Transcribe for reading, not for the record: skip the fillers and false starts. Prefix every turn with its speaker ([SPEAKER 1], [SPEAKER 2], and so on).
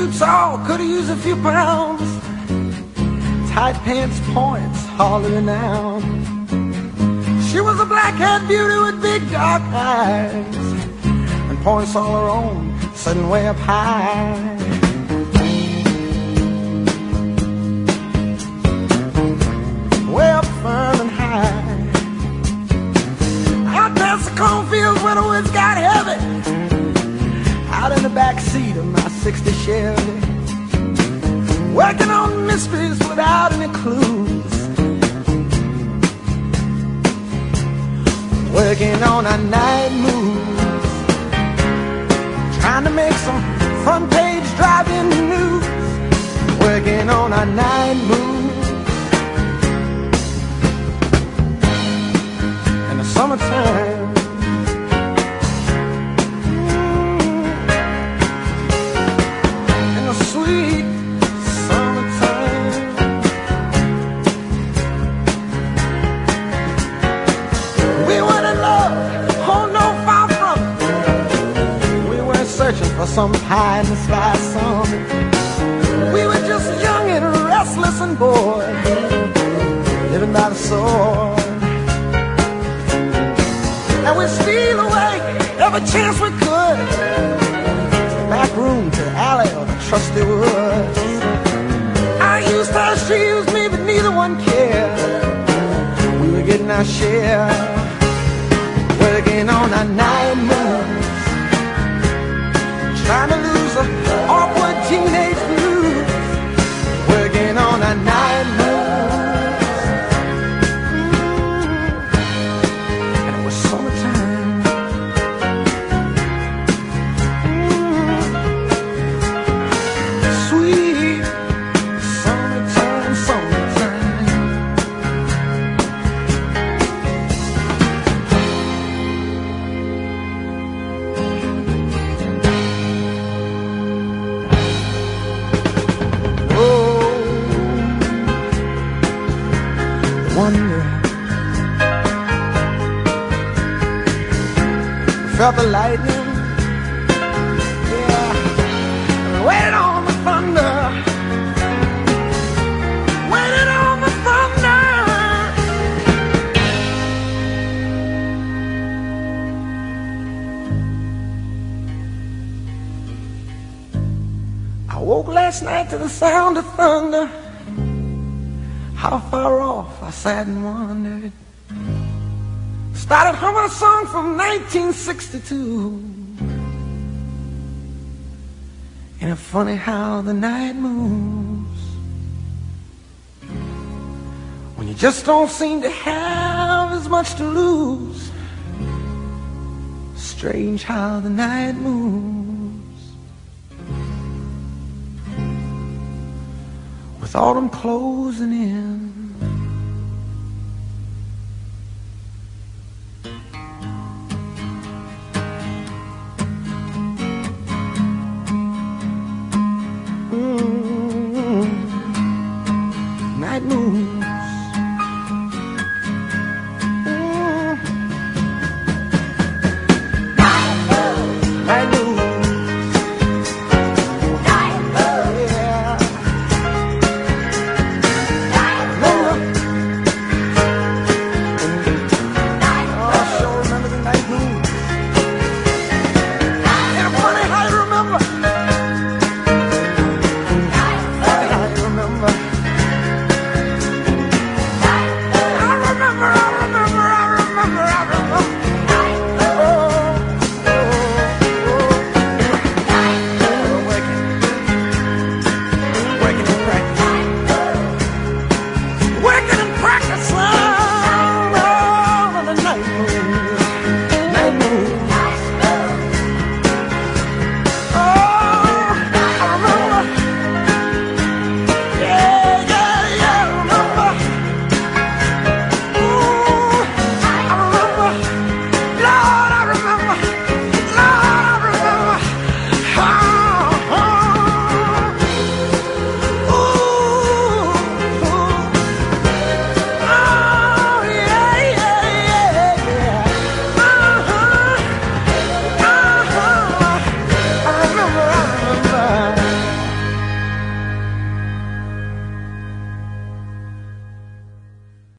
[SPEAKER 1] tall, could've used a few pounds. Tight pants points, hardly renowned. She was a black-haired beauty with big dark eyes, and points all her own, sitting way up high. Way up firm and high. Out past the cornfields where the woods got heavy, out in the back seat of my '60 Chevy, working on mysteries without any clues, working on our night moves, trying to make some front page driving news, working on our night moves. In the summertime, in the sweet summertime, we were in love, oh no, far from it. We weren't searching for some pie in the sky summit. We were just young and restless and bored, living by the sword. And we'd steal away every chance we could, to the back room, to the alley, or the trusty woods. I used her, she used me, but neither one cared. We were getting our share, working on our night moves, trying to lose the awkward teenage blues, working on our night moves. And it was summertime. Sweet summertime, summertime. Wonder, felt the lightning, yeah, waited on the thunder, waited on the thunder. I woke last night to the sound of thunder. How far off, I sat and wondered. Started humming a song from 1962. Ain't it funny how the night moves, when you just don't seem to have as much to lose. Strange how the night moves, with autumn closing in.